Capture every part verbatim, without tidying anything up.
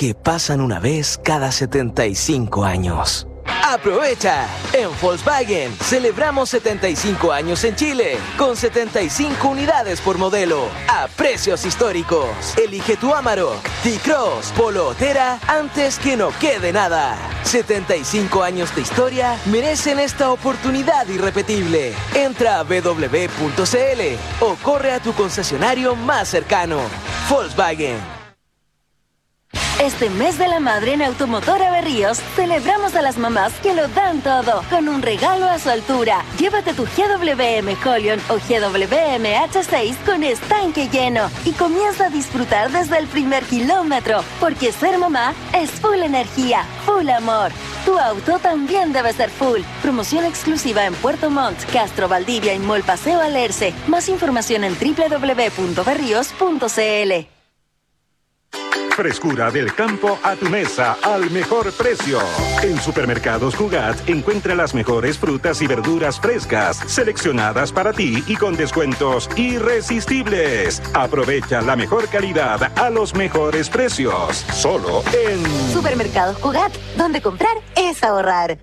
que pasan una vez cada setenta y cinco años. ¡Aprovecha! En Volkswagen celebramos setenta y cinco años en Chile, con setenta y cinco unidades por modelo, a precios históricos. Elige tu Amarok, T-Cross, Polo o Thera antes que no quede nada. setenta y cinco años de historia merecen esta oportunidad irrepetible. Entra a w w w punto c l o corre a tu concesionario más cercano. Volkswagen. Este mes de la madre en Automotora Berríos celebramos a las mamás que lo dan todo con un regalo a su altura. Llévate tu G W M Holion o G W M H seis con estanque lleno y comienza a disfrutar desde el primer kilómetro, porque ser mamá es full energía, full amor. Tu auto también debe ser full. Promoción exclusiva en Puerto Montt, Castro, Valdivia y Mall Paseo Alerce. Más información en w w w punto berrios punto c l. Frescura del campo a tu mesa al mejor precio. En Supermercados Cugat encuentra las mejores frutas y verduras frescas, seleccionadas para ti y con descuentos irresistibles. Aprovecha la mejor calidad a los mejores precios. Solo en Supermercados Cugat, donde comprar es ahorrar.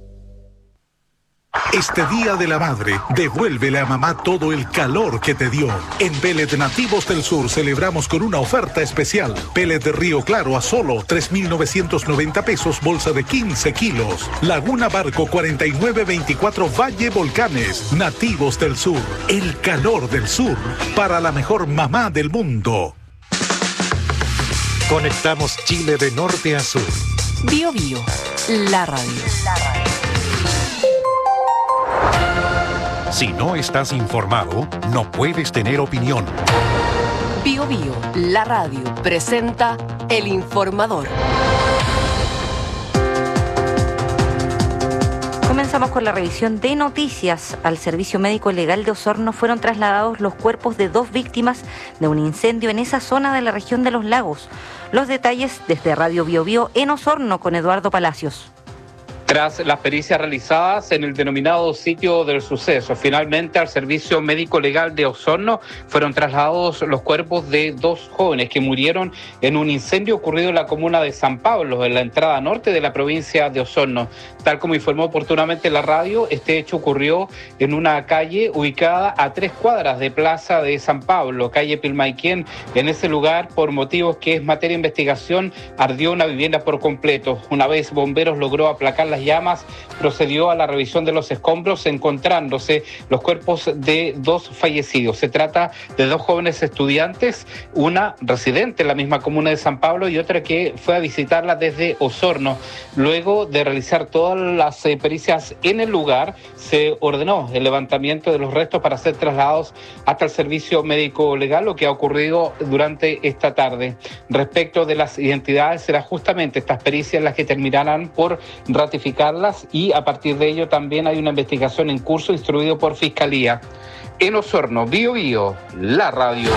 Este Día de la Madre, devuélvele a mamá todo el calor que te dio. En Pellet Nativos del Sur celebramos con una oferta especial. Pellet de Río Claro a solo tres mil novecientos noventa pesos, bolsa de quince kilos. Laguna Barco cuarenta y nueve veinticuatro Valle Volcanes. Nativos del Sur, el calor del sur, para la mejor mamá del mundo. Conectamos Chile de norte a sur. Bio Bio, la radio. La radio. Si no estás informado, no puedes tener opinión. Bio Bio, la radio, presenta El Informador. Comenzamos con la revisión de noticias. Al Servicio Médico Legal de Osorno fueron trasladados los cuerpos de dos víctimas de un incendio en esa zona de la región de Los Lagos. Los detalles desde Radio Bio Bio en Osorno con Eduardo Palacios. Tras las pericias realizadas en el denominado sitio del suceso, finalmente al Servicio Médico Legal de Osorno fueron trasladados los cuerpos de dos jóvenes que murieron en un incendio ocurrido en la comuna de San Pablo, en la entrada norte de la provincia de Osorno. Tal como informó oportunamente la radio, este hecho ocurrió en una calle ubicada a tres cuadras de Plaza de San Pablo, calle Pilmaiquén. En ese lugar, por motivos que es materia de investigación, ardió una vivienda por completo. Una vez bomberos logró aplacar las llamas, procedió a la revisión de los escombros, encontrándose los cuerpos de dos fallecidos. Se trata de dos jóvenes estudiantes, una residente en la misma comuna de San Pablo y otra que fue a visitarla desde Osorno. Luego de realizar todas las eh, pericias en el lugar, se ordenó el levantamiento de los restos para ser trasladados hasta el Servicio Médico Legal, lo que ha ocurrido durante esta tarde. Respecto de las identidades, será justamente estas pericias las que terminarán por ratificar y a partir de ello también hay una investigación en curso instruido por Fiscalía. En Osorno, Bio Bio, la radio.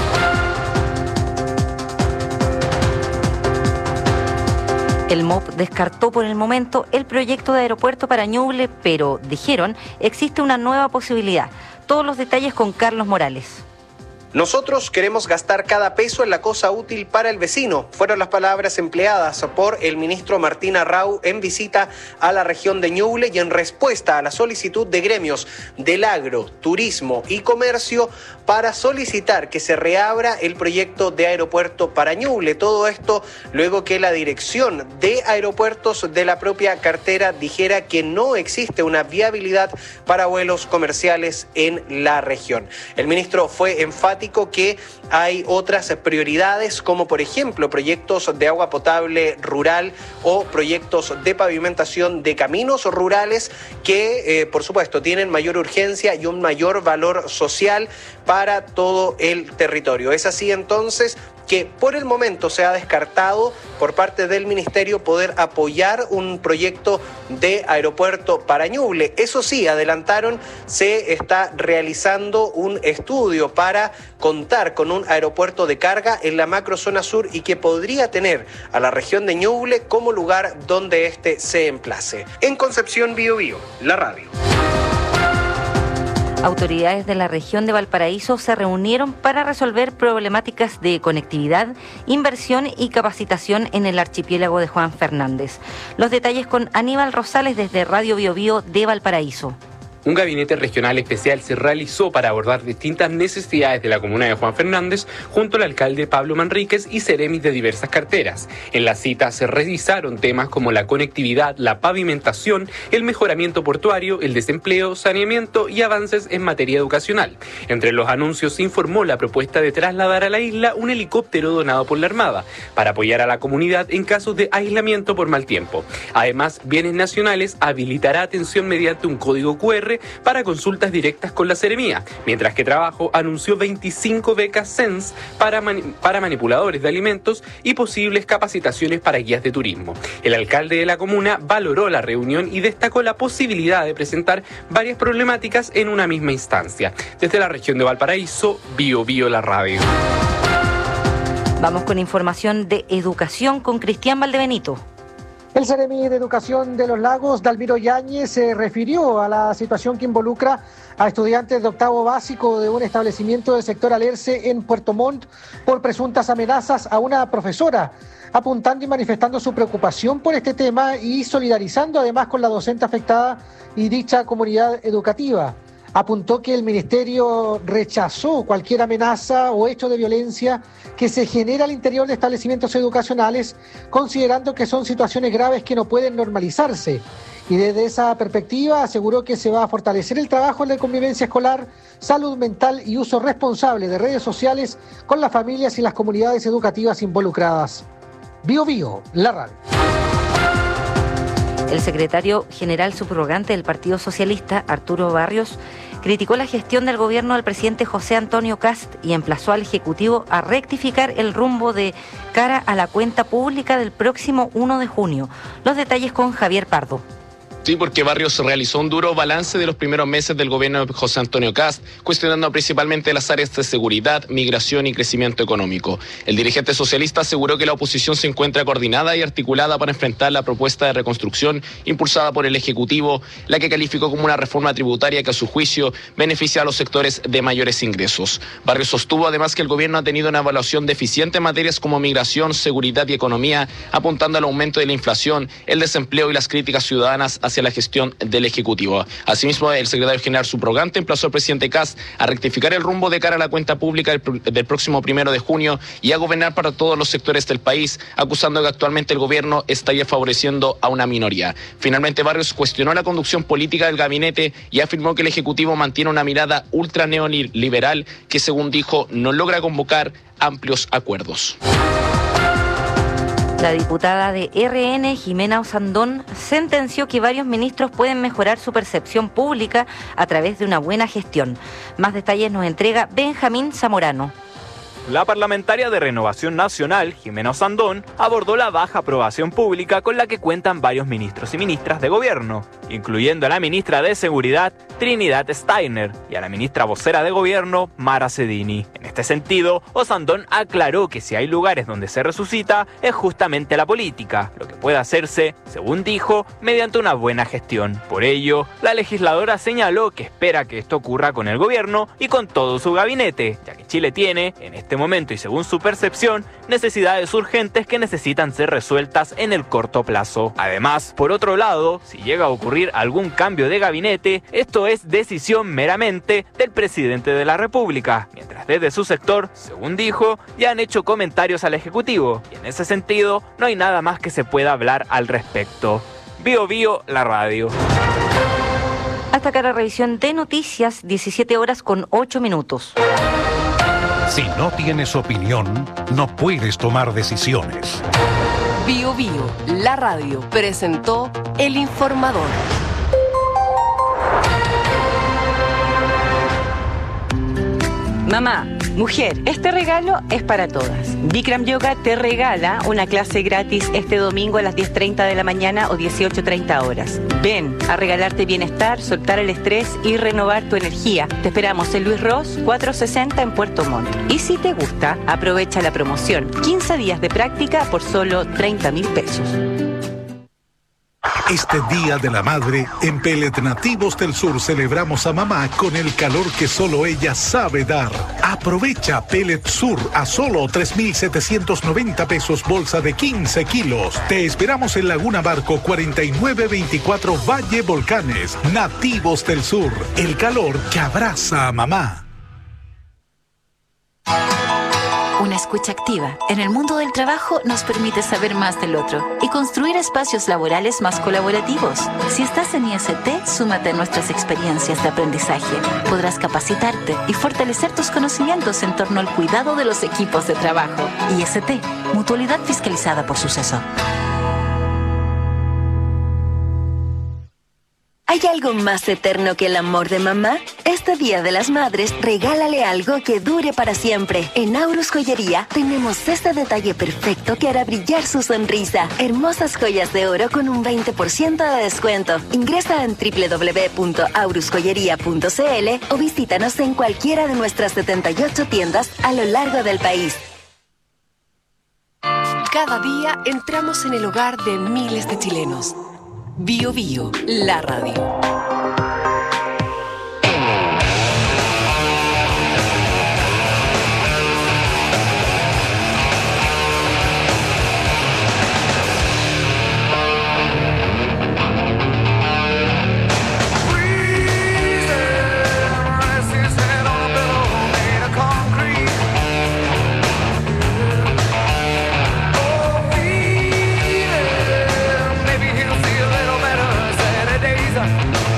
El M O P descartó por el momento el proyecto de aeropuerto para Ñuble, pero dijeron existe una nueva posibilidad. Todos los detalles con Carlos Morales. Nosotros queremos gastar cada peso en la cosa útil para el vecino. Fueron las palabras empleadas por el ministro Martín Arrau en visita a la región de Ñuble y en respuesta a la solicitud de gremios del agro, turismo y comercio para solicitar que se reabra el proyecto de aeropuerto para Ñuble. Todo esto luego que la dirección de aeropuertos de la propia cartera dijera que no existe una viabilidad para vuelos comerciales en la región. El ministro fue enfático que hay otras prioridades, como por ejemplo proyectos de agua potable rural o proyectos de pavimentación de caminos rurales que, eh, por supuesto, tienen mayor urgencia y un mayor valor social para todo el territorio. Es así entonces que por el momento se ha descartado por parte del Ministerio poder apoyar un proyecto de aeropuerto para Ñuble. Eso sí, adelantaron, se está realizando un estudio para contar con un aeropuerto de carga en la macrozona sur y que podría tener a la región de Ñuble como lugar donde éste se emplace. En Concepción, Bio Bio, la radio. Autoridades de la región de Valparaíso se reunieron para resolver problemáticas de conectividad, inversión y capacitación en el archipiélago de Juan Fernández. Los detalles con Aníbal Rosales desde Radio Bio Bio de Valparaíso. Un gabinete regional especial se realizó para abordar distintas necesidades de la comuna de Juan Fernández junto al alcalde Pablo Manríquez y seremis de diversas carteras. En la cita se revisaron temas como la conectividad, la pavimentación, el mejoramiento portuario, el desempleo, saneamiento y avances en materia educacional. Entre los anuncios se informó la propuesta de trasladar a la isla un helicóptero donado por la Armada para apoyar a la comunidad en casos de aislamiento por mal tiempo. Además, Bienes Nacionales habilitará atención mediante un código cu erre para consultas directas con la Seremía, mientras que Trabajo anunció veinticinco becas Sense para, mani- para manipuladores de alimentos y posibles capacitaciones para guías de turismo. El alcalde de la comuna valoró la reunión y destacó la posibilidad de presentar varias problemáticas en una misma instancia. Desde la región de Valparaíso, Bio Bio la radio. Vamos con información de educación con Cristian Valdebenito. El Seremi de Educación de los Lagos, Dalmiro Yáñez, se refirió a la situación que involucra a estudiantes de octavo básico de un establecimiento del sector Alerce en Puerto Montt por presuntas amenazas a una profesora, apuntando y manifestando su preocupación por este tema y solidarizando además con la docente afectada y dicha comunidad educativa. Apuntó que el ministerio rechazó cualquier amenaza o hecho de violencia que se genera al interior de establecimientos educacionales, considerando que son situaciones graves que no pueden normalizarse. Y desde esa perspectiva aseguró que se va a fortalecer el trabajo en la convivencia escolar, salud mental y uso responsable de redes sociales con las familias y las comunidades educativas involucradas. Bio Bio, la radio. El secretario general subrogante del Partido Socialista, Arturo Barrios, criticó la gestión del gobierno del presidente José Antonio Kast y emplazó al Ejecutivo a rectificar el rumbo de cara a la cuenta pública del próximo primero de junio. Los detalles con Javier Pardo. Sí, porque Barrios realizó un duro balance de los primeros meses del gobierno de José Antonio Kast, cuestionando principalmente las áreas de seguridad, migración y crecimiento económico. El dirigente socialista aseguró que la oposición se encuentra coordinada y articulada para enfrentar la propuesta de reconstrucción impulsada por el Ejecutivo, la que calificó como una reforma tributaria que a su juicio beneficia a los sectores de mayores ingresos. Barrios sostuvo además que el gobierno ha tenido una evaluación deficiente en materias como migración, seguridad y economía, apuntando al aumento de la inflación, el desempleo y las críticas ciudadanas hacia la gestión del Ejecutivo. Asimismo, el secretario general subrogante emplazó al presidente Kast a rectificar el rumbo de cara a la cuenta pública del, del próximo primero de junio y a gobernar para todos los sectores del país, acusando que actualmente el gobierno estaría favoreciendo a una minoría. Finalmente, Barrios cuestionó la conducción política del gabinete y afirmó que el Ejecutivo mantiene una mirada ultra neoliberal que, según dijo, no logra convocar amplios acuerdos. La diputada de erre ene, Jimena Osandón, sentenció que varios ministros pueden mejorar su percepción pública a través de una buena gestión. Más detalles nos entrega Benjamín Zamorano. La parlamentaria de Renovación Nacional, Jimena Osandón, abordó la baja aprobación pública con la que cuentan varios ministros y ministras de gobierno, incluyendo a la ministra de Seguridad, Trinidad Steiner, y a la ministra vocera de gobierno, Mara Cedini. En este sentido, Osandón aclaró que si hay lugares donde se resucita, es justamente la política, lo que puede hacerse, según dijo, mediante una buena gestión. Por ello, la legisladora señaló que espera que esto ocurra con el gobierno y con todo su gabinete, ya que Chile tiene, en este momento y según su percepción, necesidades urgentes que necesitan ser resueltas en el corto plazo. Además, por otro lado, si llega a ocurrir algún cambio de gabinete, esto es decisión meramente del presidente de la República, mientras desde su sector, según dijo, ya han hecho comentarios al Ejecutivo, y en ese sentido no hay nada más que se pueda hablar al respecto. Bio Bio, la radio. Hasta acá la revisión de noticias, diecisiete horas con ocho minutos. Si no tienes opinión, no puedes tomar decisiones. Bio Bio, la radio, presentó El Informador. Mamá, mujer, este regalo es para todas. Bikram Yoga te regala una clase gratis este domingo a las diez treinta de la mañana o dieciocho treinta horas. Ven a regalarte bienestar, soltar el estrés y renovar tu energía. Te esperamos en Luis Ross, cuatrocientos sesenta en Puerto Montt. Y si te gusta, aprovecha la promoción. quince días de práctica por solo treinta mil pesos. Este Día de la Madre, en Pellet Nativos del Sur celebramos a mamá con el calor que solo ella sabe dar. Aprovecha Pellet Sur a solo tres mil setecientos noventa pesos bolsa de quince kilos. Te esperamos en Laguna Barco cuarenta y nueve veinticuatro Valle Volcanes. Nativos del Sur, el calor que abraza a mamá. Una escucha activa en el mundo del trabajo nos permite saber más del otro y construir espacios laborales más colaborativos. Si estás en I S T, súmate a nuestras experiencias de aprendizaje. Podrás capacitarte y fortalecer tus conocimientos en torno al cuidado de los equipos de trabajo. I S T, Mutualidad Fiscalizada por Suceso. ¿Hay algo más eterno que el amor de mamá? Este Día de las Madres, regálale algo que dure para siempre. En Aurus Joyería tenemos este detalle perfecto que hará brillar su sonrisa. Hermosas joyas de oro con un veinte por ciento de descuento. Ingresa en doble u doble u doble u punto aurus joyería punto c l o visítanos en cualquiera de nuestras setenta y ocho tiendas a lo largo del país. Cada día entramos en el hogar de miles de chilenos. Bio Bio, la radio. Maybe he'll see a little better Saturdays.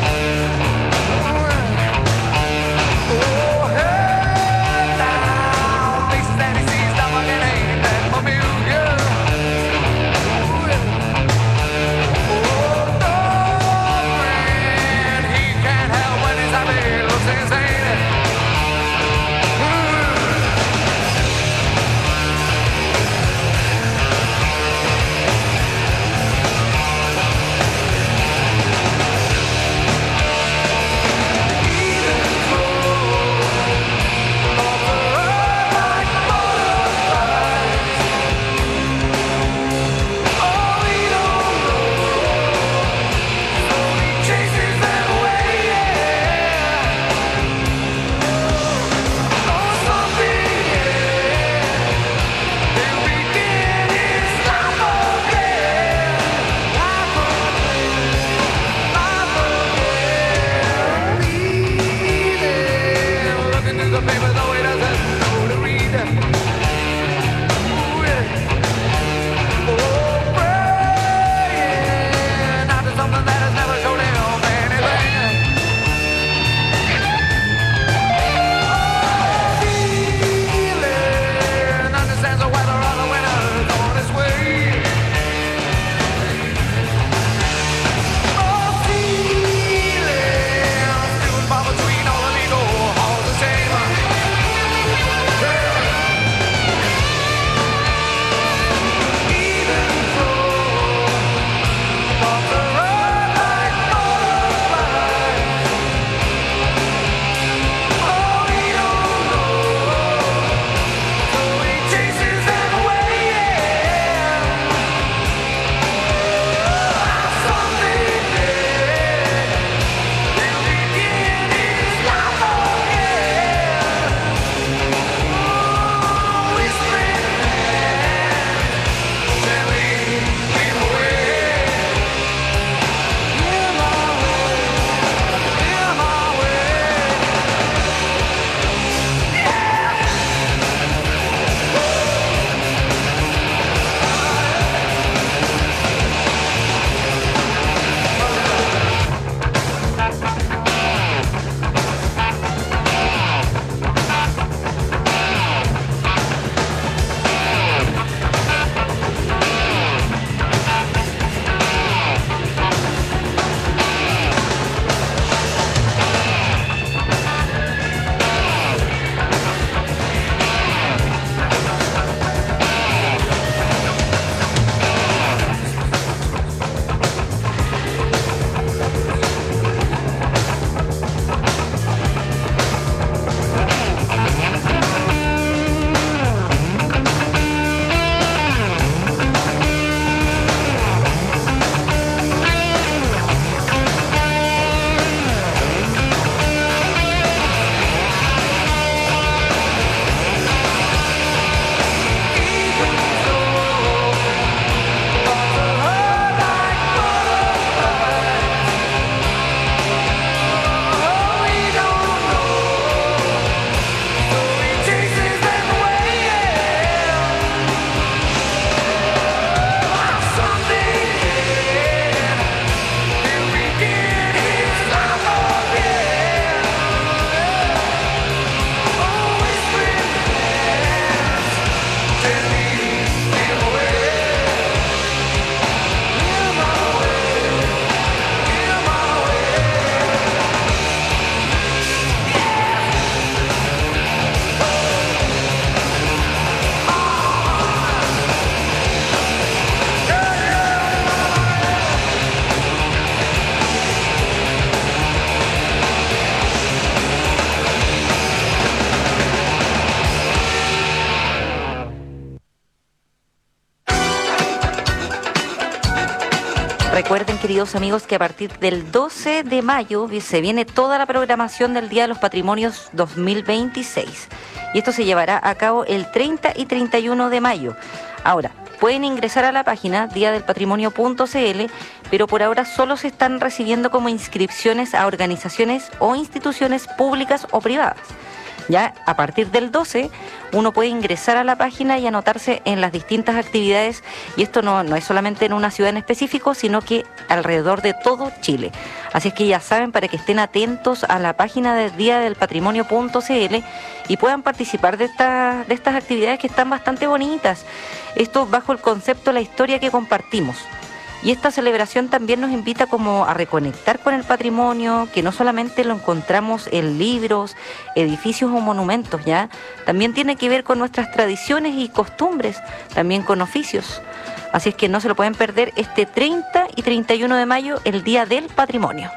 Recuerden, queridos amigos, que a partir del doce de mayo se viene toda la programación del Día de los Patrimonios dos mil veintiséis. Y esto se llevará a cabo el treinta y treinta y uno de mayo. Ahora, pueden ingresar a la página día del patrimonio punto c l, pero por ahora solo se están recibiendo como inscripciones a organizaciones o instituciones públicas o privadas. Ya a partir del doce uno puede ingresar a la página y anotarse en las distintas actividades, y esto no, no es solamente en una ciudad en específico, sino que alrededor de todo Chile. Así es que ya saben, para que estén atentos a la página de día del patrimonio punto c l y puedan participar de, esta, de estas actividades que están bastante bonitas. Esto bajo el concepto La historia que compartimos. Y esta celebración también nos invita como a reconectar con el patrimonio, que no solamente lo encontramos en libros, edificios o monumentos, ¿ya? También tiene que ver con nuestras tradiciones y costumbres, también con oficios. Así es que no se lo pueden perder este treinta y treinta y uno de mayo, el Día del Patrimonio.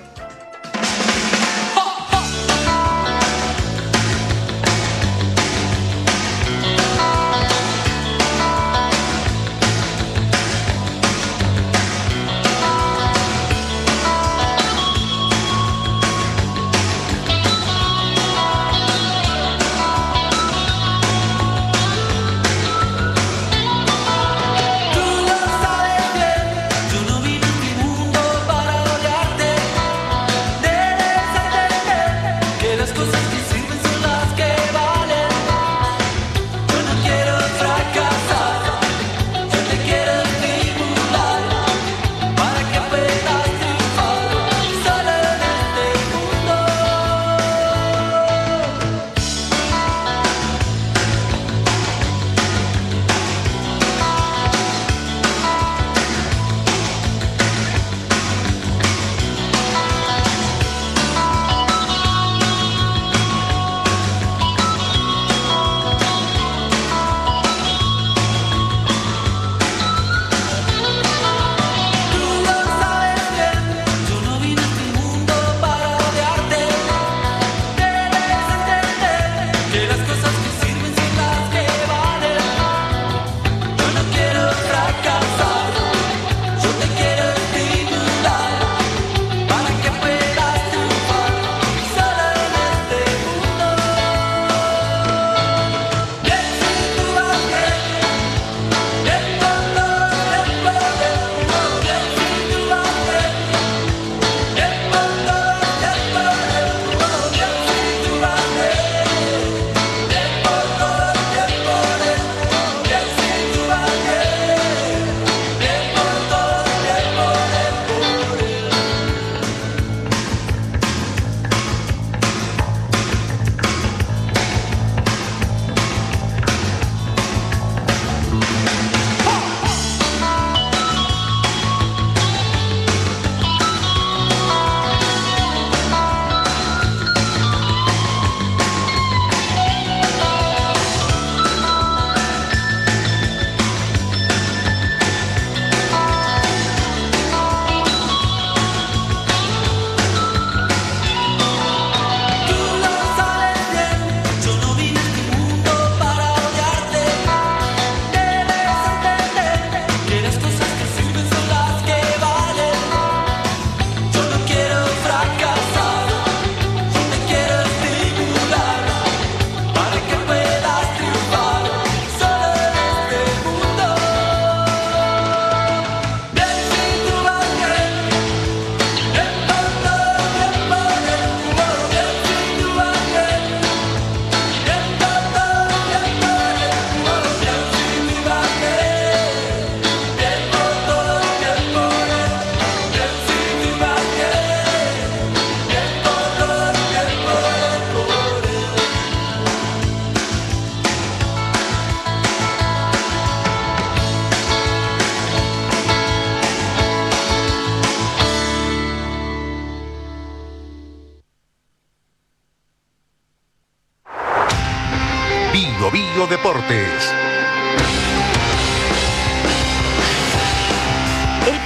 Bio Bio Deportes. El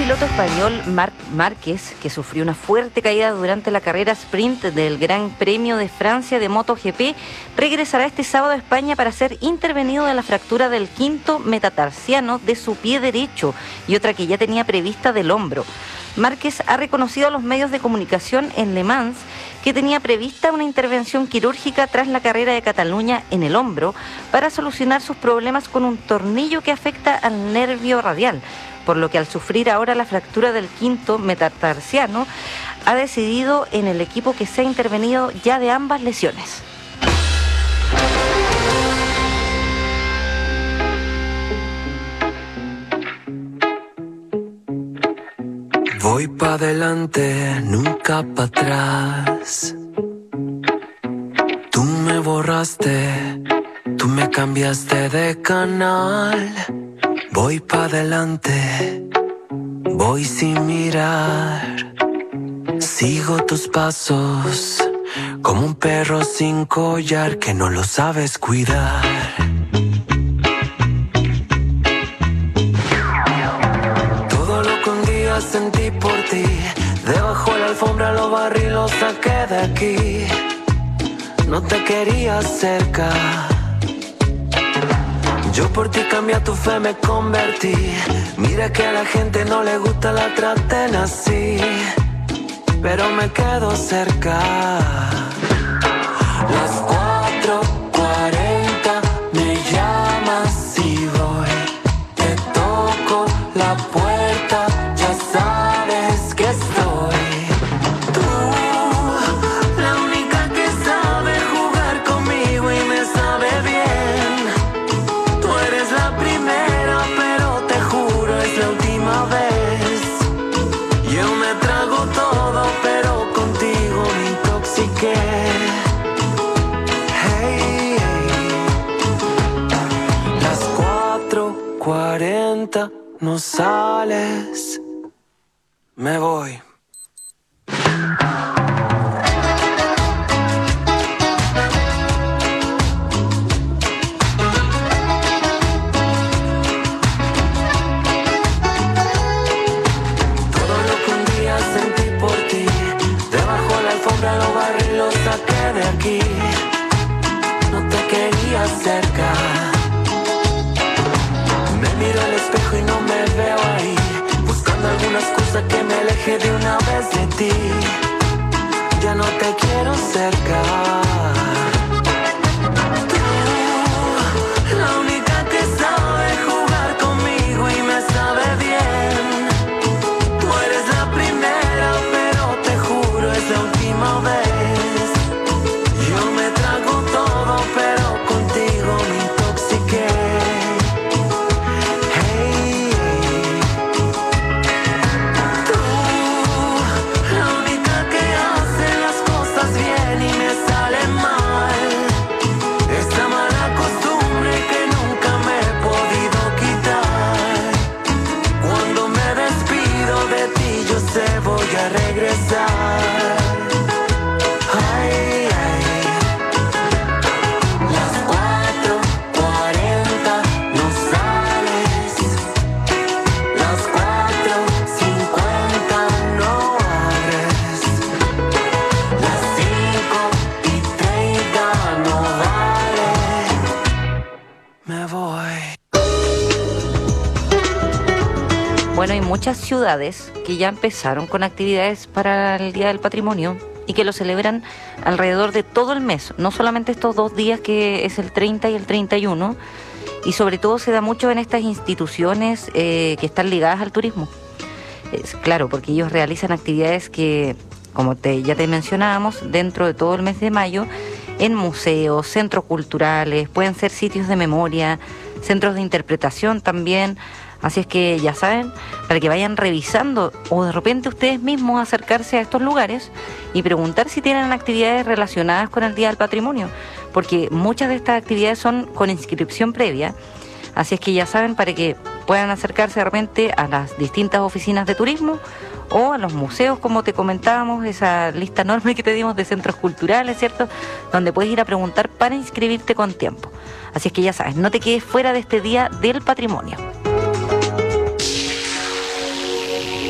piloto español Marc Márquez, que sufrió una fuerte caída durante la carrera sprint del Gran Premio de Francia de MotoGP, regresará este sábado a España para ser intervenido de la fractura del quinto metatarsiano de su pie derecho y otra que ya tenía prevista del hombro. Márquez ha reconocido a los medios de comunicación en Le Mans que tenía prevista una intervención quirúrgica tras la carrera de Cataluña en el hombro para solucionar sus problemas con un tornillo que afecta al nervio radial, por lo que al sufrir ahora la fractura del quinto metatarsiano, ha decidido en el equipo que sea intervenido ya de ambas lesiones. Voy pa' adelante, nunca pa' atrás. Tú me borraste, tú me cambiaste de canal. Voy pa' adelante, voy sin mirar. Sigo tus pasos, como un perro sin collar que no lo sabes cuidar. Todo lo que un día sentí por ti, debajo de la alfombra lo barrí, lo saqué de aquí. No te quería cerca, yo por ti cambié a tu fe, me convertí. Mira que a la gente no le gusta la traten así, pero me quedo cerca. Las cuatro cuarenta me llamas y voy. Te toco la puerta, ya sabes que estoy. Tú, la única que sabe jugar conmigo y me sabe bien. Tú eres la primera, pero te juro es la última vez. Yo me trago todo, pero contigo me intoxiqué. Hey, hey. Las cuatro cuarenta no sales, me voy. Lo barrí, lo saqué de aquí. No te quería cerca. Me miro al espejo y no me veo ahí, buscando alguna excusa que me aleje de una vez de ti. Ya no te quiero cerca. Tú, la única que sabe jugar conmigo y me sabe bien. Tú eres la primera, pero te juro es la última vez. Yo me trago todo, pero contigo me intoxiqué. Hey, tú, la única que hace las cosas bien y me sale mal. Esta mala costumbre que nunca me he podido quitar. Cuando me despido de ti yo sé voy a regresar. Bueno, hay muchas ciudades que ya empezaron con actividades para el Día del Patrimonio y que lo celebran alrededor de todo el mes, no solamente estos dos días que es el treinta y el treinta y uno, y sobre todo se da mucho en estas instituciones eh, que están ligadas al turismo. Es claro, porque ellos realizan actividades que, como te, ya te mencionábamos, dentro de todo el mes de mayo, en museos, centros culturales, pueden ser sitios de memoria, centros de interpretación también. Así es que ya saben, para que vayan revisando o de repente ustedes mismos acercarse a estos lugares y preguntar si tienen actividades relacionadas con el Día del Patrimonio, porque muchas de estas actividades son con inscripción previa. Así es que ya saben, para que puedan acercarse de repente a las distintas oficinas de turismo o a los museos, como te comentábamos, esa lista enorme que te dimos de centros culturales, ¿cierto?, donde puedes ir a preguntar para inscribirte con tiempo. Así es que ya sabes, no te quedes fuera de este Día del Patrimonio.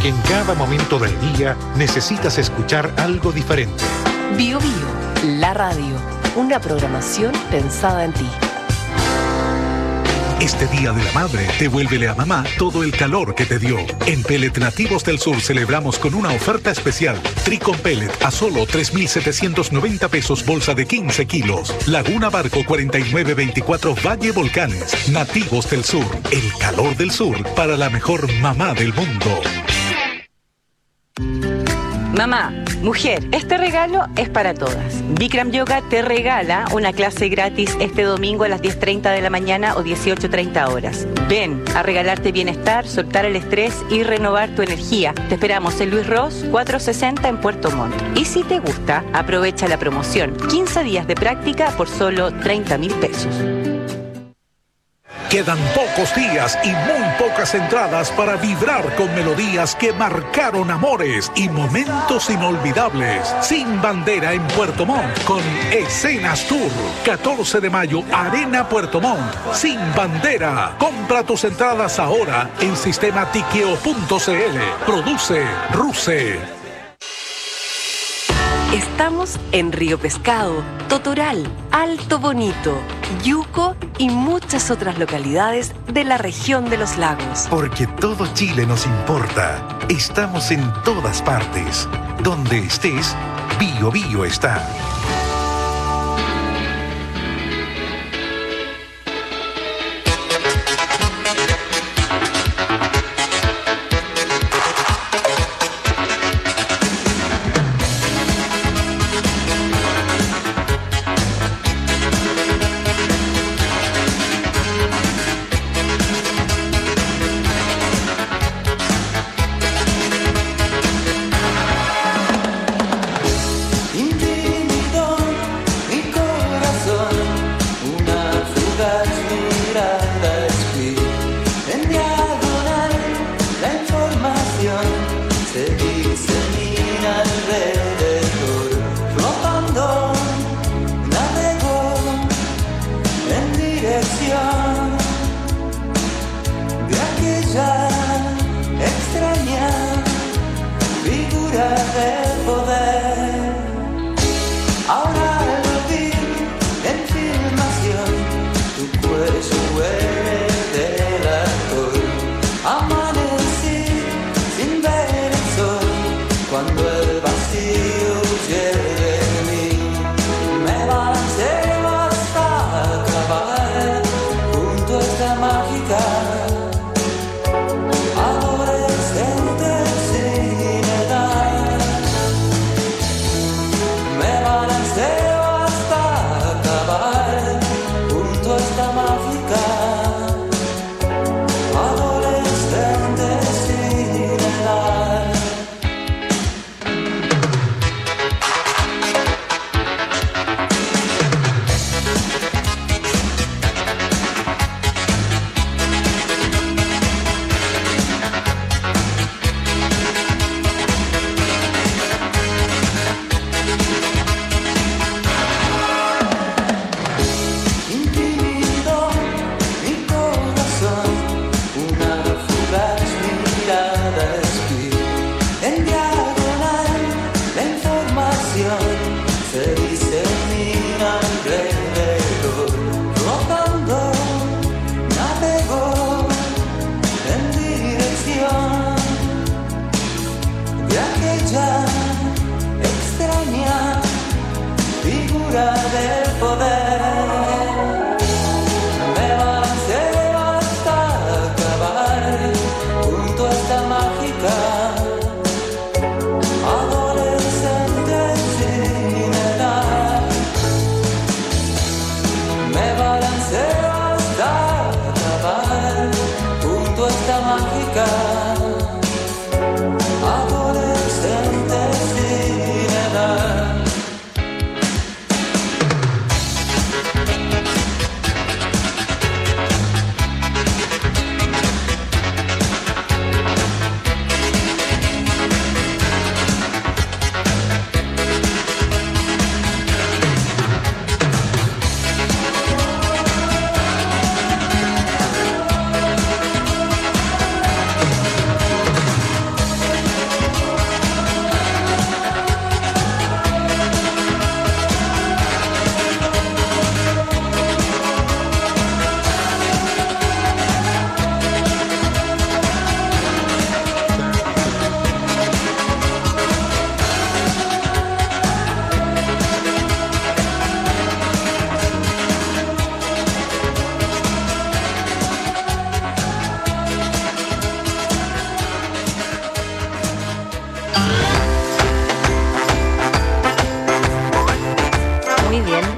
porque en cada momento del día necesitas escuchar algo diferente. Bio Bio, la radio, una programación pensada en ti. Este Día de la Madre, devuélvele a mamá todo el calor que te dio. En Pellet Nativos del Sur celebramos con una oferta especial. Tricon Pellet a solo tres mil setecientos noventa pesos bolsa de quince kilos. Laguna Barco cuarenta y nueve veinticuatro Valle Volcanes. Nativos del Sur, el calor del sur para la mejor mamá del mundo. Mamá, mujer, este regalo es para todas. Bikram Yoga te regala una clase gratis este domingo a las diez treinta de la mañana o dieciocho treinta horas. Ven a regalarte bienestar, soltar el estrés y renovar tu energía. Te esperamos en Luis Ross cuatrocientos sesenta en Puerto Montt. Y si te gusta, aprovecha la promoción. quince días de práctica por solo treinta mil pesos. Quedan pocos días y muy pocas entradas para vibrar con melodías que marcaron amores y momentos inolvidables. Sin Bandera en Puerto Montt con Escenas Tour. catorce de mayo, Arena Puerto Montt. Sin Bandera. Compra tus entradas ahora en sistema tiqueo punto c l. Produce Ruse. Estamos en Río Pescado, Totoral, Alto Bonito, Yuco y muchas otras localidades de la región de los lagos. Porque todo Chile nos importa. Estamos en todas partes. Donde estés, Bio Bio está.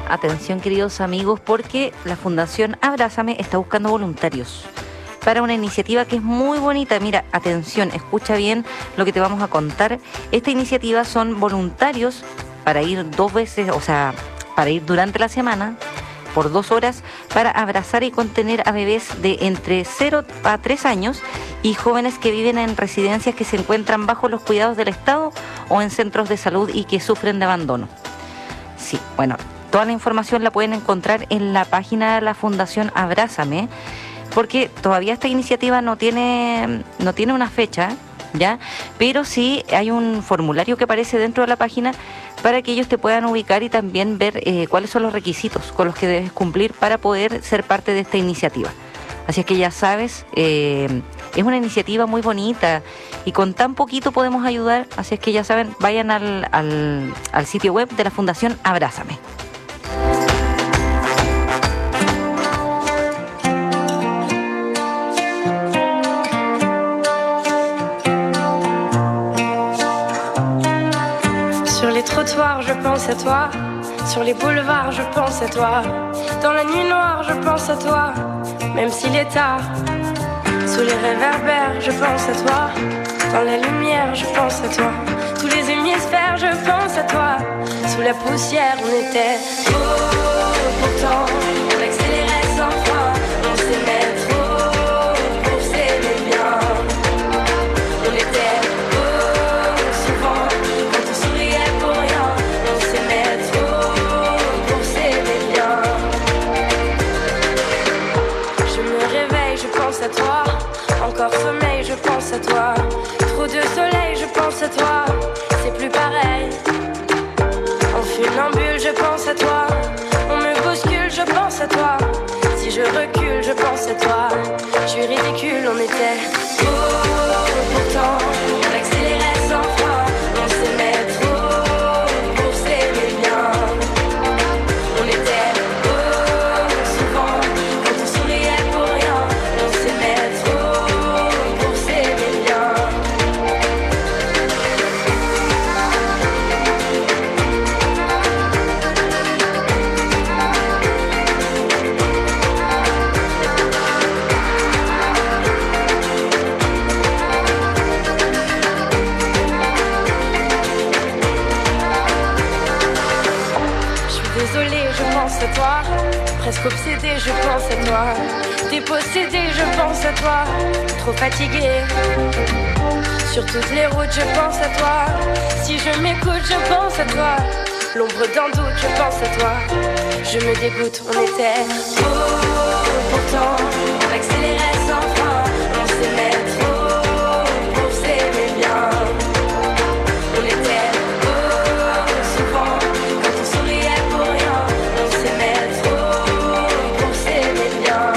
atención queridos amigos, porque la Fundación Abrázame está buscando voluntarios para una iniciativa que es muy bonita. Mira, atención, escucha bien lo que te vamos a contar. Esta iniciativa son voluntarios para ir dos veces, o sea, para ir durante la semana por dos horas para abrazar y contener a bebés de entre cero a tres años y jóvenes que viven en residencias que se encuentran bajo los cuidados del Estado o en centros de salud y que sufren de abandono. Sí, bueno, toda la información la pueden encontrar en la página de la Fundación Abrázame, porque todavía esta iniciativa no tiene, no tiene una fecha, ¿ya? Pero sí hay un formulario que aparece dentro de la página para que ellos te puedan ubicar y también ver eh, cuáles son los requisitos con los que debes cumplir para poder ser parte de esta iniciativa. Así es que ya sabes, eh, es una iniciativa muy bonita y con tan poquito podemos ayudar. Así es que ya saben, vayan al, al, al sitio web de la Fundación Abrázame. Sur les trottoirs, je pense à toi. Sur les boulevards, je pense à toi. Dans la nuit noire, je pense à toi. Même s'il est tard. Sous les réverbères, je pense à toi. Dans la lumière, je pense à toi. Tous les hémisphères, je pense à toi. Sous la poussière, on était beau. Pourtant, on accélérait sans fin. On s'aimait trop pour s'aimer bien. On était beau souvent. Quand on souriait pour rien. On s'aimait trop pour s'aimer bien. Je me réveille, je pense à toi. Encore sommeil, je pense à toi. Trop de soleil, je pense à toi. C'est plus pareil. En funambule, je pense à toi. On me bouscule, je pense à toi. Si je recule, je pense à toi. Je suis ridicule, on était beau. Pourtant, on accélérait sans fin. On s'aimait trop pour s'aimer bien. On était beau souvent. Quand on souriait pour rien. On s'aimait trop pour s'aimer bien. Désolée, je pense à toi. Presque obsédée, je pense à toi. Dépossédée, je pense à toi. Trop fatiguée. Sur toutes les routes, je pense à toi. Si je m'écoute, je pense à toi. L'ombre d'un doute, je pense à toi. Je me dégoûte, on était beau. Pourtant, on accélérait sans fin. On s'aimait trop pour s'aimer bien. On était beau souvent. Quand on souriait pour rien. On s'aimait trop pour s'aimer bien.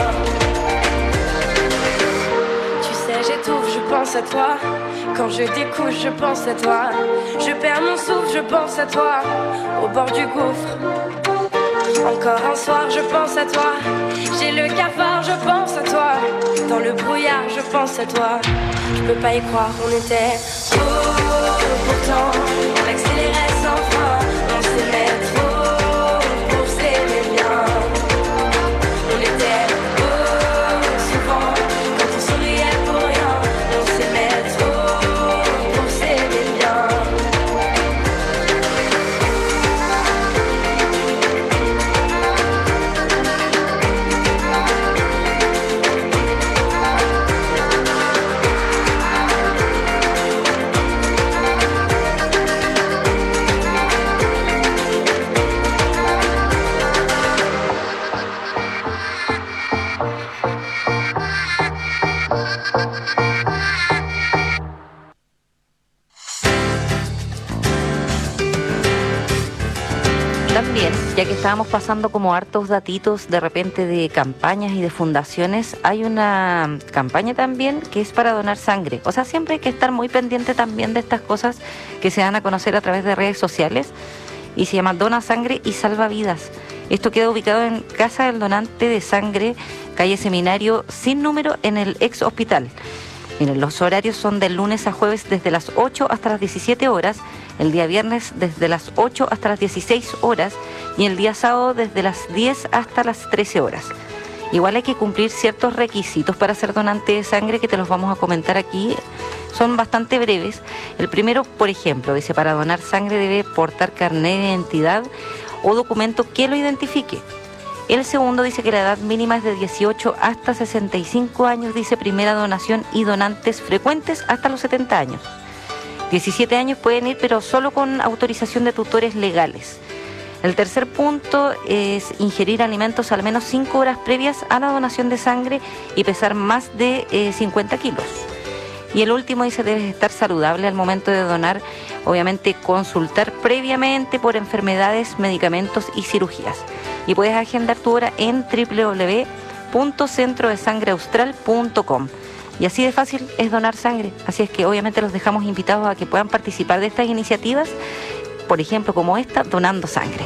Tu sais, j'étouffe, je pense à toi. Quand je découche, je pense à toi. Je perds mon souffle, je pense à toi. Au bord du gouffre. Encore un soir, je pense à toi. J'ai le cafard, je pense à toi. Dans le brouillard, je pense à toi. Je peux pas y croire, on était beau. Pourtant, on accélérait sans fin. On s'aimait trop pour s'aimer bien. On était beau souvent. Quand on souriait pour rien. On s'aimait trop pour s'aimer bien. También, ya que estábamos pasando como hartos datitos de repente de campañas y de fundaciones, hay una campaña también que es para donar sangre. O sea, siempre hay que estar muy pendiente también de estas cosas que se dan a conocer a través de redes sociales y se llama Dona Sangre y Salva Vidas. Esto queda ubicado en Casa del Donante de Sangre, calle Seminario, sin número, en el ex hospital. Miren, los horarios son de lunes a jueves desde las ocho hasta las diecisiete horas, el día viernes desde las ocho hasta las dieciséis horas y el día sábado desde las diez hasta las trece horas. Igual hay que cumplir ciertos requisitos para ser donante de sangre que te los vamos a comentar aquí. Son bastante breves. El primero, por ejemplo, dice, para donar sangre debe portar carnet de identidad o documento que lo identifique. El segundo dice que la edad mínima es de dieciocho hasta sesenta y cinco años, dice primera donación y donantes frecuentes hasta los setenta años. diecisiete años pueden ir, pero solo con autorización de tutores legales. El tercer punto es ingerir alimentos al menos cinco horas previas a la donación de sangre y pesar más de eh, cincuenta kilos. Y el último dice, debes estar saludable al momento de donar, obviamente consultar previamente por enfermedades, medicamentos y cirugías. Y puedes agendar tu hora en doble u doble u doble u punto centro de sangre austral punto com. Y así de fácil es donar sangre. Así es que obviamente los dejamos invitados a que puedan participar de estas iniciativas, por ejemplo, como esta, donando sangre.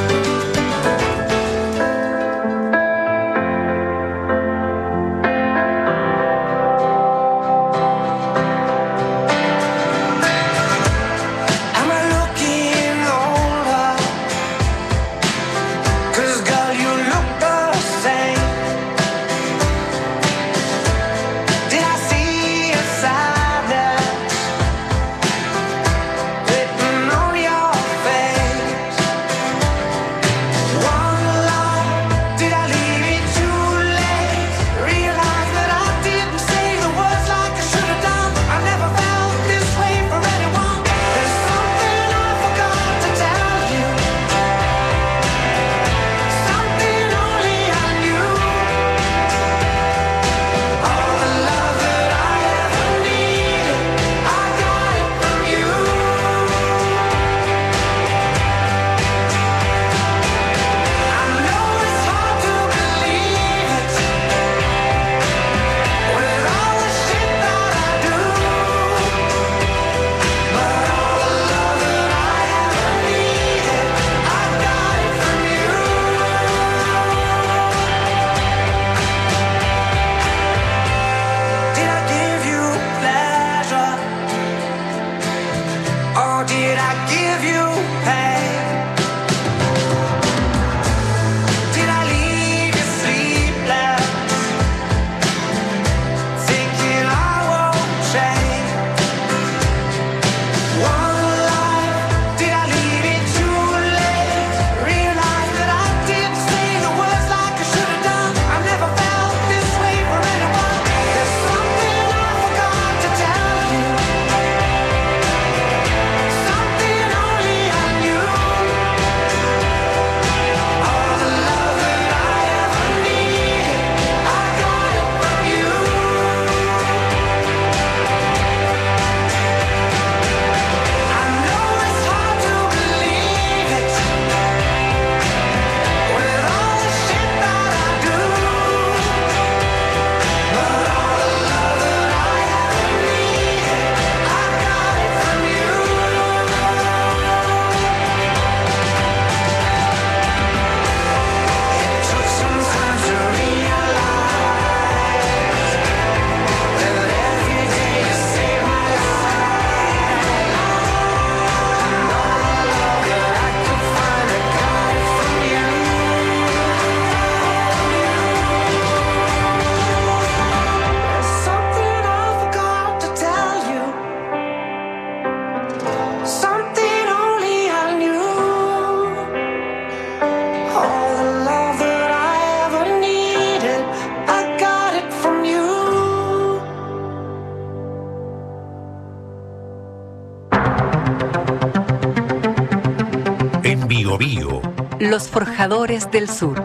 Los Forjadores del Sur.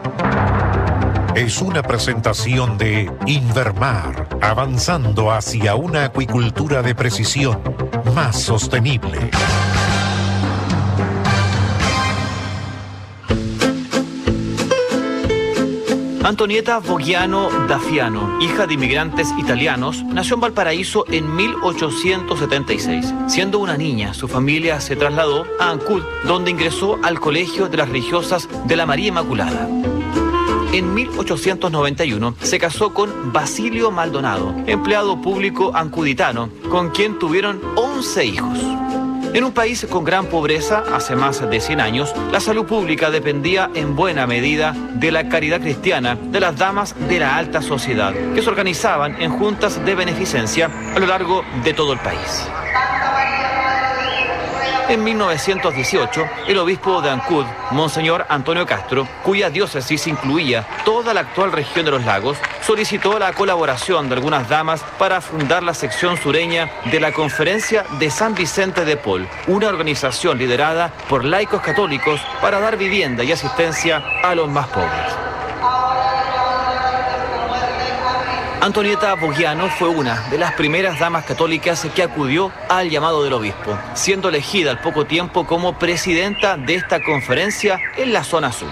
Es una presentación de Invermar, avanzando hacia una acuicultura de precisión más sostenible. Antonieta Vogiano Daffiano, hija de inmigrantes italianos, nació en Valparaíso en mil ochocientos setenta y seis. Siendo una niña, su familia se trasladó a Ancud, donde ingresó al Colegio de las Religiosas de la María Inmaculada. En mil ochocientos noventa y uno se casó con Basilio Maldonado, empleado público ancuditano, con quien tuvieron once hijos. En un país con gran pobreza, hace más de cien años, la salud pública dependía en buena medida de la caridad cristiana de las damas de la alta sociedad, que se organizaban en juntas de beneficencia a lo largo de todo el país. En mil novecientos dieciocho, el obispo de Ancud, Monseñor Antonio Castro, cuya diócesis incluía toda la actual región de los lagos, solicitó la colaboración de algunas damas para fundar la sección sureña de la Conferencia de San Vicente de Paul, una organización liderada por laicos católicos para dar vivienda y asistencia a los más pobres. Antonieta Bogiano fue una de las primeras damas católicas que acudió al llamado del obispo, siendo elegida al poco tiempo como presidenta de esta conferencia en la zona sur.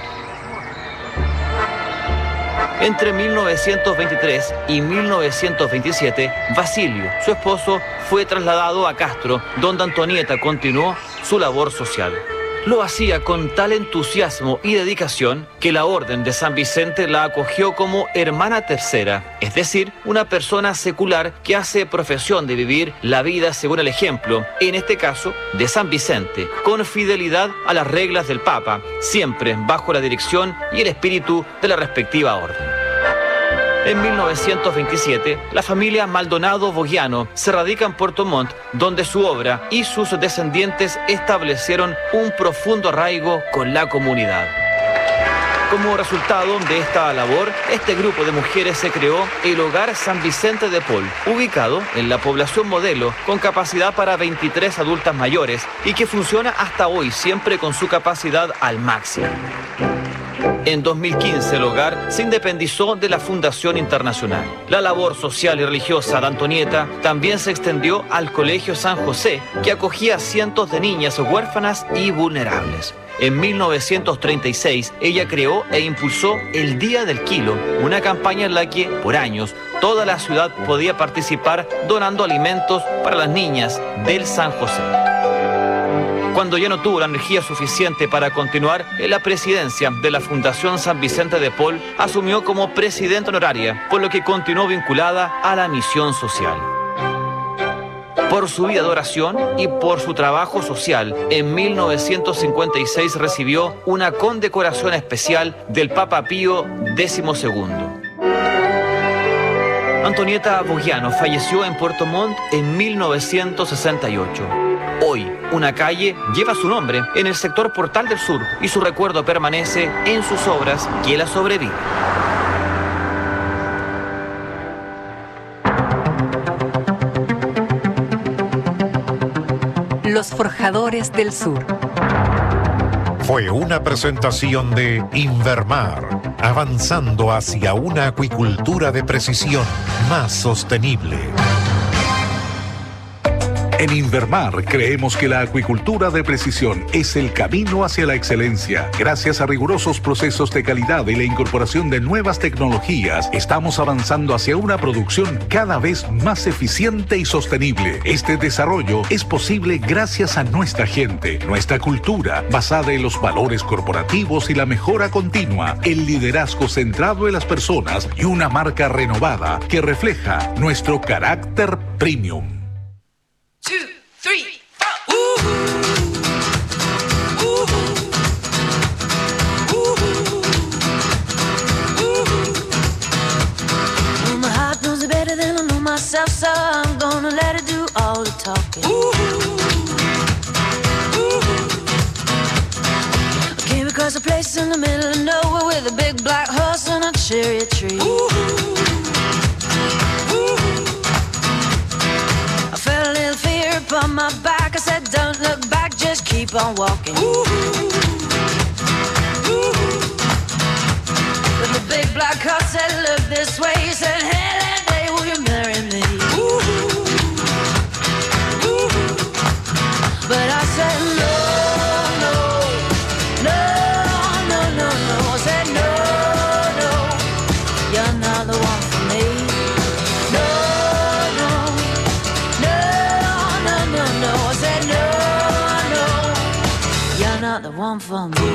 Entre mil novecientos veintitrés y mil novecientos veintisiete, Basilio, su esposo, fue trasladado a Castro, donde Antonieta continuó su labor social. Lo hacía con tal entusiasmo y dedicación que la Orden de San Vicente la acogió como hermana tercera, es decir, una persona secular que hace profesión de vivir la vida según el ejemplo, en este caso, de San Vicente, con fidelidad a las reglas del Papa, siempre bajo la dirección y el espíritu de la respectiva orden. En mil novecientos veintisiete, la familia Maldonado Bogiano se radica en Puerto Montt, donde su obra y sus descendientes establecieron un profundo arraigo con la comunidad. Como resultado de esta labor, este grupo de mujeres se creó el Hogar San Vicente de Paul, ubicado en la población modelo, con capacidad para veintitrés adultas mayores y que funciona hasta hoy, siempre con su capacidad al máximo. En dos mil quince, el hogar se independizó de la Fundación Internacional. La labor social y religiosa de Antonieta también se extendió al Colegio San José, que acogía a cientos de niñas huérfanas y vulnerables. En mil novecientos treinta y seis, ella creó e impulsó el Día del Kilo, una campaña en la que, por años, toda la ciudad podía participar donando alimentos para las niñas del San José. Cuando ya no tuvo la energía suficiente para continuar en la presidencia de la Fundación San Vicente de Paul, asumió como presidenta honoraria, por lo que continuó vinculada a la misión social. Por su vida de oración y por su trabajo social, en mil novecientos cincuenta y seis recibió una condecoración especial del Papa Pío décimo segundo. Antonieta Bogiano falleció en Puerto Montt en mil novecientos sesenta y ocho. Hoy, una calle lleva su nombre en el sector Portal del Sur y su recuerdo permanece en sus obras que la sobreviven. Los Forjadores del Sur. Fue una presentación de Invermar, avanzando hacia una acuicultura de precisión más sostenible. En Invermar creemos que la acuicultura de precisión es el camino hacia la excelencia. Gracias a rigurosos procesos de calidad y la incorporación de nuevas tecnologías, estamos avanzando hacia una producción cada vez más eficiente y sostenible. Este desarrollo es posible gracias a nuestra gente, nuestra cultura, basada en los valores corporativos y la mejora continua, el liderazgo centrado en las personas y una marca renovada que refleja nuestro carácter premium. Two, three, four. Ooh. Ooh. Ooh. Well, my heart knows it better than I know myself, so I'm gonna let it do all the talking. Ooh. Ooh. I came across a place in the middle of nowhere with a big black horse and a cherry tree. Ooh. On my back, I said, don't look back, just keep on walking. Ooh. Ooh. But the big black horse said, look this way. He said, hey, that day, will you marry me? Ooh. Ooh. But I said, no, no, no, no, no, no. I said, no, no, you're not the one for me. Not the one for me.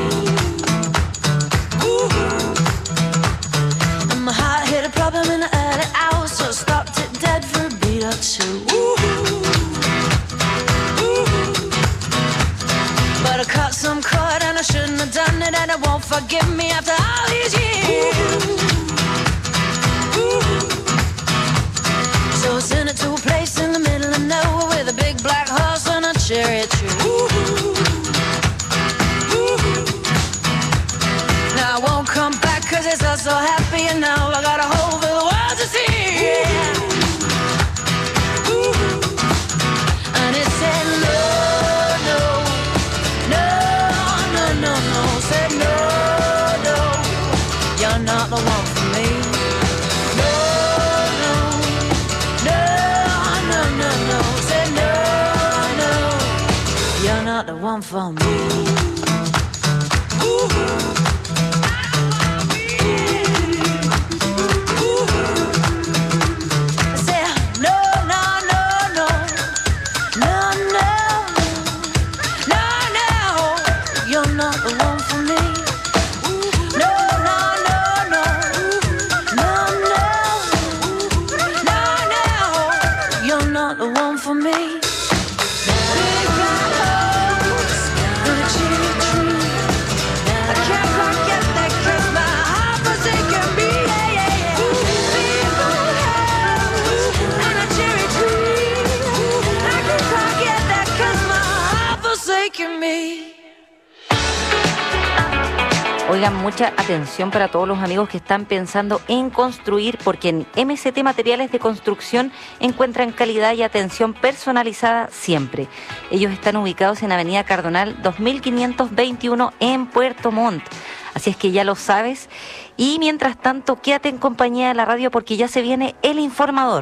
Ooh. And my heart hit a problem in the early hours, so I stopped it dead for a beat or two. Ooh. Ooh. forgive me after all these years. Ooh. So send it to a place in the middle of nowhere with a big black horse and a cherry tree. Ooh. Ooh. Now I won't come back cause it's all so happy and now I got a hole for the world to see. Yeah. Ooh. And it said no, no, no, no, no, no. Said no, no, you're not the one for me. No, no, no, no, no, no. Said no, no, you're not the one for me. Ooh. Oigan, mucha atención para todos los amigos que están pensando en construir, porque en M C T Materiales de Construcción encuentran calidad y atención personalizada siempre. Ellos están ubicados en Avenida Cardonal dos mil quinientos veintiuno en Puerto Montt. Así es que ya lo sabes. Y mientras tanto, quédate en compañía de la radio porque ya se viene El Informador.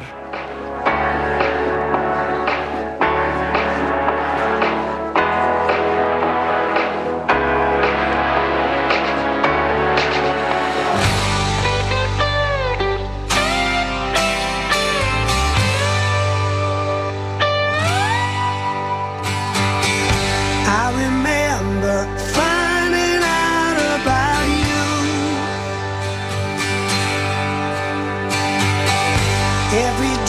Every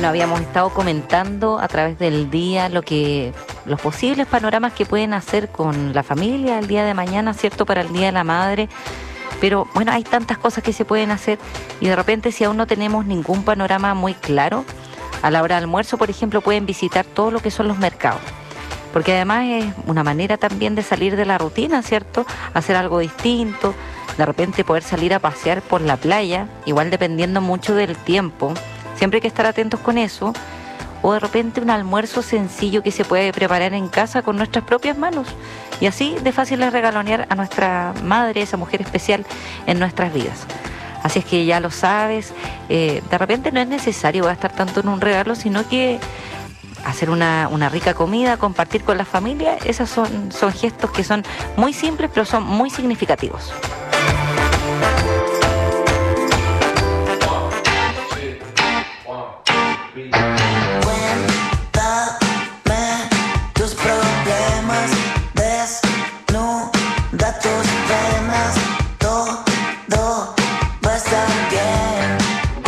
bueno, habíamos estado comentando a través del día lo que los posibles panoramas que pueden hacer con la familia el día de mañana, ¿cierto? Para el Día de la Madre. Pero bueno, hay tantas cosas que se pueden hacer y de repente si aún no tenemos ningún panorama muy claro, a la hora del almuerzo, por ejemplo, pueden visitar todo lo que son los mercados. Porque además es una manera también de salir de la rutina, ¿cierto? Hacer algo distinto, de repente poder salir a pasear por la playa, igual dependiendo mucho del tiempo. Siempre hay que estar atentos con eso. O de repente un almuerzo sencillo que se puede preparar en casa con nuestras propias manos. Y así de fácil es regalonear a nuestra madre, esa mujer especial en nuestras vidas. Así es que ya lo sabes, eh, de repente no es necesario gastar tanto en un regalo, sino que hacer una, una rica comida, compartir con la familia, esos son, son gestos que son muy simples, pero son muy significativos. Cuéntame tus problemas, desnuda tus penas, todo va a estar bien.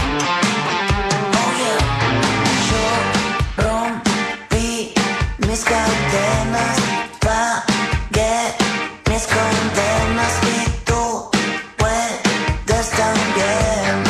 Oh yeah. Yo rompí mis cadenas, pagué mis condenas y tú puedes también.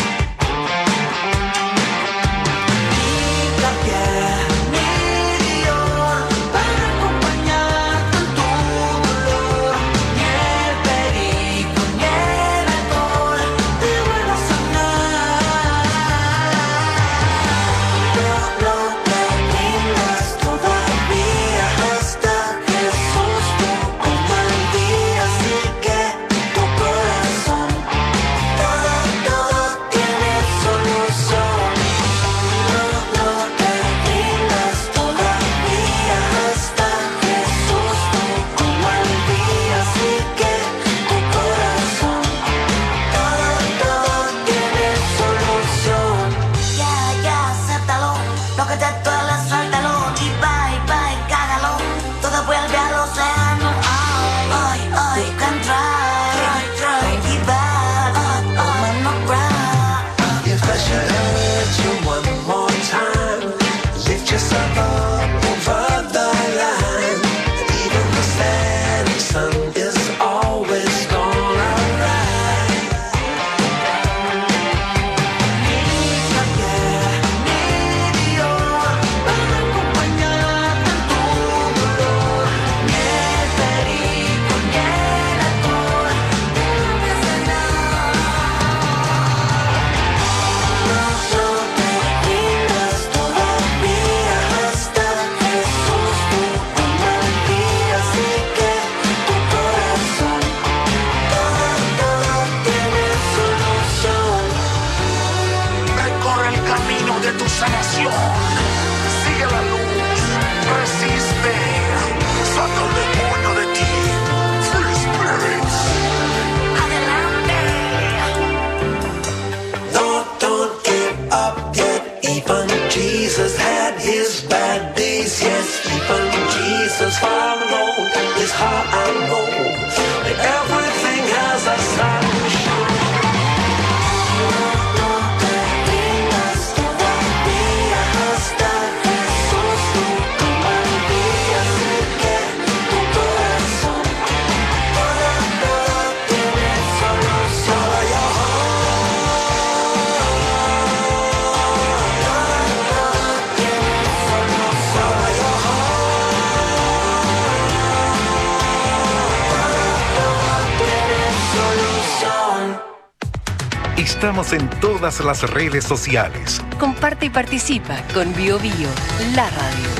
Estamos en todas las redes sociales. Comparte y participa con Bio Bio, la radio.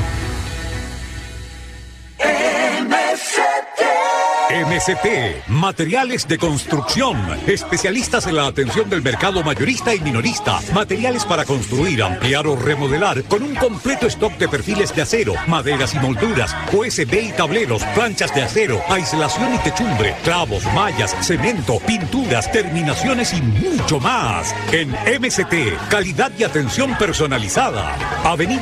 M C T, materiales de construcción, especialistas en la atención del mercado mayorista y minorista, materiales para construir, ampliar o remodelar, con un completo stock de perfiles de acero, maderas y molduras, U S B y tableros, planchas de acero, aislación y techumbre, clavos, mallas, cemento, pinturas, terminaciones y mucho más. En M C T, calidad y atención personalizada. Avenida